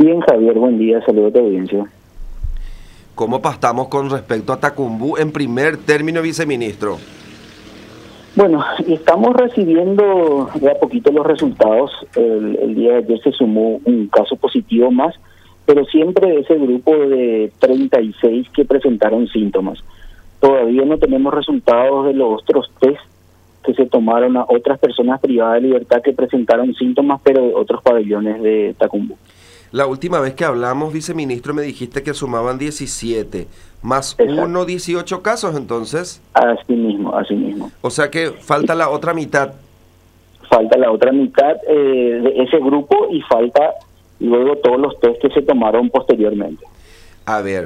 Bien, Javier, buen día, saludos a tu audiencia. ¿Cómo estamos con respecto a Tacumbú en primer término, viceministro? Bueno, estamos recibiendo de a poquito los resultados. El día de ayer se sumó un caso positivo más, pero siempre ese grupo de 36 que presentaron síntomas. Todavía no tenemos resultados de los otros test que se tomaron a otras personas privadas de libertad que presentaron síntomas, pero de otros pabellones de Tacumbú. La última vez que hablamos, viceministro, me dijiste que sumaban 17, más Exacto. 1, 18 casos, entonces. Así mismo, así mismo. O sea que falta la otra mitad. Falta la otra mitad de ese grupo y falta luego todos los test que se tomaron posteriormente. A ver,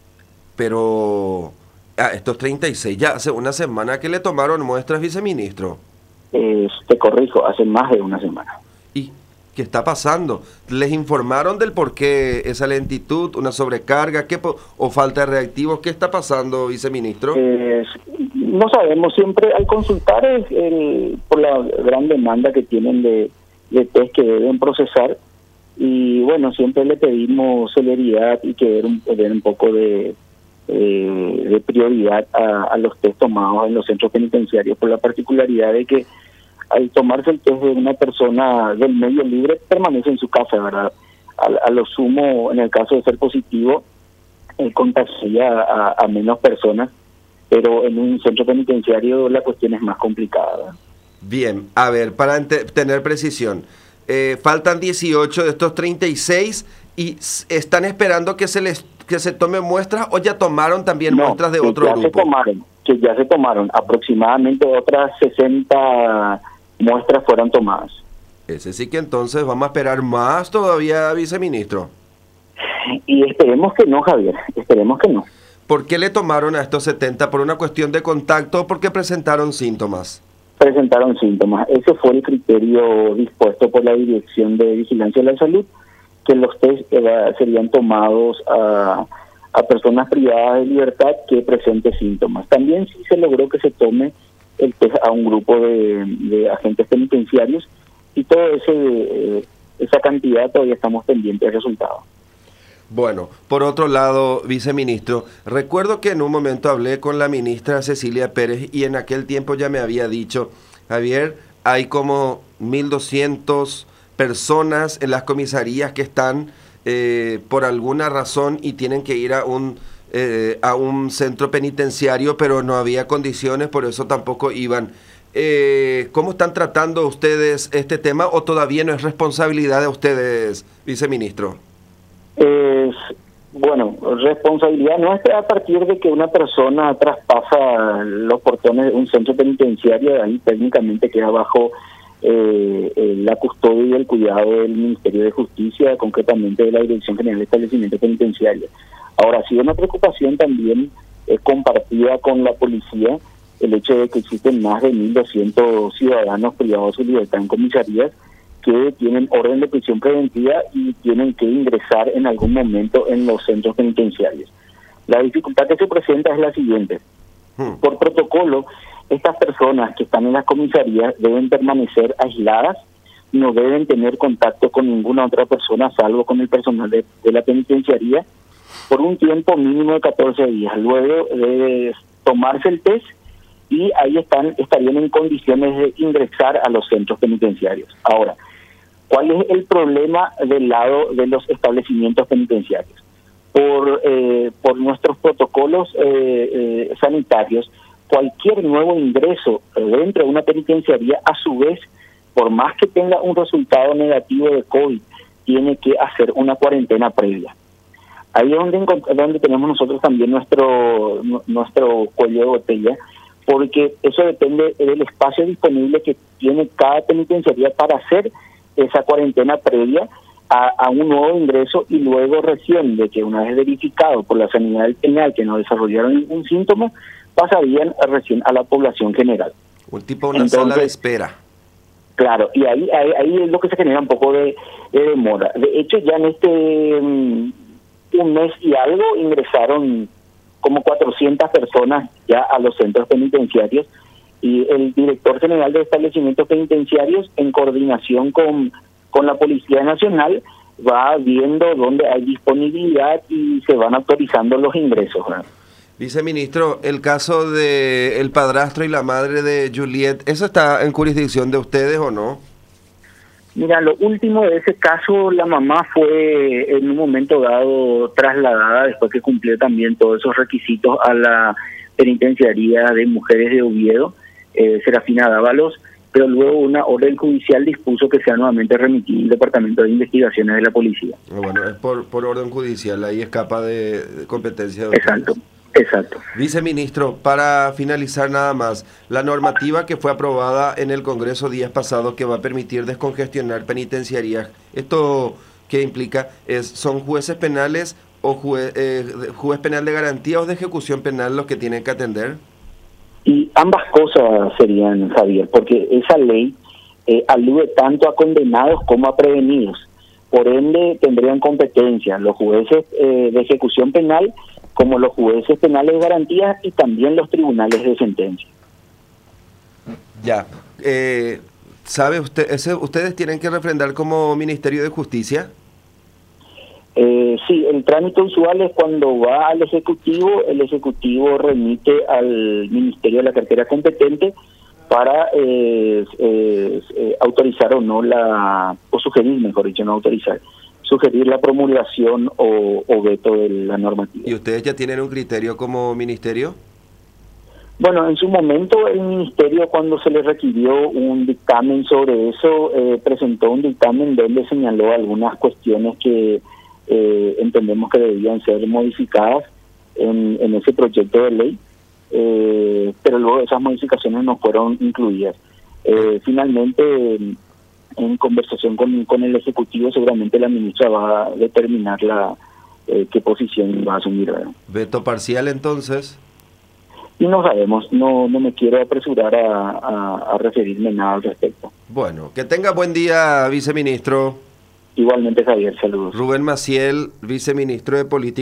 pero estos 36, ya hace una semana que le tomaron muestras, viceministro. Te corrijo, hace más de una semana. ¿Y qué está pasando? ¿Les informaron del por qué esa lentitud, una sobrecarga, o falta de reactivos? ¿Qué está pasando, viceministro? No sabemos, siempre al consultar por la gran demanda que tienen de test que deben procesar, y bueno, siempre le pedimos celeridad y que den un poco de prioridad a los test tomados en los centros penitenciarios, por la particularidad de que al tomarse el test de una persona del medio libre permanece en su casa, ¿verdad? A lo sumo, en el caso de ser positivo, contagia a menos personas, pero en un centro penitenciario la cuestión es más complicada, ¿verdad? Bien, a ver, para tener precisión, faltan 18 de estos 36 y están esperando que se tomen muestras, o ya tomaron también muestras de otro grupo. Que ya se tomaron, aproximadamente otras 60 muestras fueron tomadas. Ese sí que entonces vamos a esperar más todavía, viceministro. Y esperemos que no, Javier, esperemos que no. ¿Por qué le tomaron a estos 70? ¿Por una cuestión de contacto o porque presentaron síntomas? Presentaron síntomas. Ese fue el criterio dispuesto por la Dirección de Vigilancia de la Salud, que los test serían tomados a personas privadas de libertad que presenten síntomas. También sí se logró que se tome el test a un grupo de agentes penitenciarios, y toda esa cantidad todavía estamos pendientes de resultados. Bueno, por otro lado, viceministro, recuerdo que en un momento hablé con la ministra Cecilia Pérez y en aquel tiempo ya me había dicho, Javier, hay como 1.200 personas en las comisarías que están por alguna razón y tienen que ir a un centro penitenciario, pero no había condiciones, por eso tampoco iban. ¿Cómo están tratando ustedes este tema, o todavía no es responsabilidad de ustedes, viceministro? Bueno, responsabilidad nuestra a partir de que una persona traspasa los portones de un centro penitenciario, ahí técnicamente queda bajo la custodia y el cuidado del Ministerio de Justicia, concretamente de la Dirección General de Establecimientos Penitenciarios. Ahora, ha sido una preocupación también compartida con la policía el hecho de que existen más de 1.200 ciudadanos privados de su libertad en comisarías que tienen orden de prisión preventiva y tienen que ingresar en algún momento en los centros penitenciarios. La dificultad que se presenta es la siguiente. Por protocolo, estas personas que están en las comisarías deben permanecer aisladas, no deben tener contacto con ninguna otra persona, salvo con el personal de la penitenciaría, por un tiempo mínimo de 14 días. Luego de tomarse el test, y ahí estarían en condiciones de ingresar a los centros penitenciarios. Ahora, ¿cuál es el problema del lado de los establecimientos penitenciarios? Por nuestros protocolos sanitarios, cualquier nuevo ingreso dentro de una penitenciaría, a su vez, por más que tenga un resultado negativo de COVID, tiene que hacer una cuarentena previa. Ahí es donde tenemos nosotros también nuestro cuello de botella, porque eso depende del espacio disponible que tiene cada penitenciaría para hacer esa cuarentena previa a un nuevo ingreso, y luego recién de que una vez verificado por la sanidad del penal que no desarrollaron ningún síntoma, pasarían recién a la población general. Un tipo de una sala de espera. Claro, y ahí es lo que se genera un poco de demora. De hecho, ya en un mes y algo ingresaron como 400 personas ya a los centros penitenciarios, y el director general de establecimientos penitenciarios, en coordinación con la Policía Nacional, va viendo dónde hay disponibilidad y se van autorizando los ingresos, ¿verdad? Viceministro, el caso de el padrastro y la madre de Juliet, ¿eso está en jurisdicción de ustedes o no? Mira, lo último de ese caso, la mamá fue en un momento dado trasladada, después que cumplió también todos esos requisitos, a la penitenciaría de mujeres de Oviedo, Serafina Dávalos, pero luego una orden judicial dispuso que sea nuevamente remitido al Departamento de Investigaciones de la Policía. Bueno, es por orden judicial, ahí escapa de competencia de ustedes. Exacto. Exacto. Viceministro, para finalizar nada más, la normativa que fue aprobada en el Congreso días pasados que va a permitir descongestionar penitenciarías, ¿esto qué implica? ¿Son jueces penales o juez penal de garantía o de ejecución penal los que tienen que atender? Y ambas cosas serían, Javier, porque esa ley alude tanto a condenados como a prevenidos. Por ende, tendrían competencia los jueces de ejecución penal como los jueces penales de garantía y también los tribunales de sentencia. Ya. ¿Sabe usted, ustedes tienen que refrendar como Ministerio de Justicia? Sí, el trámite usual es cuando va al Ejecutivo, el Ejecutivo remite al Ministerio de la Cartera competente para autorizar o no o sugerir, mejor dicho, no autorizar, sugerir la promulgación o veto de la normativa. ¿Y ustedes ya tienen un criterio como ministerio? Bueno, en su momento el ministerio, cuando se le requirió un dictamen sobre eso, presentó un dictamen donde señaló algunas cuestiones que entendemos que debían ser modificadas en ese proyecto de ley, pero luego esas modificaciones no fueron incluidas. Finalmente, en conversación con el Ejecutivo, seguramente la ministra va a determinar qué posición va a asumir, ¿verdad? ¿Veto parcial entonces? Y no sabemos, no me quiero apresurar a referirme nada al respecto. Bueno, que tenga buen día, viceministro. Igualmente, Javier, saludos. Rubén Maciel, viceministro de Política.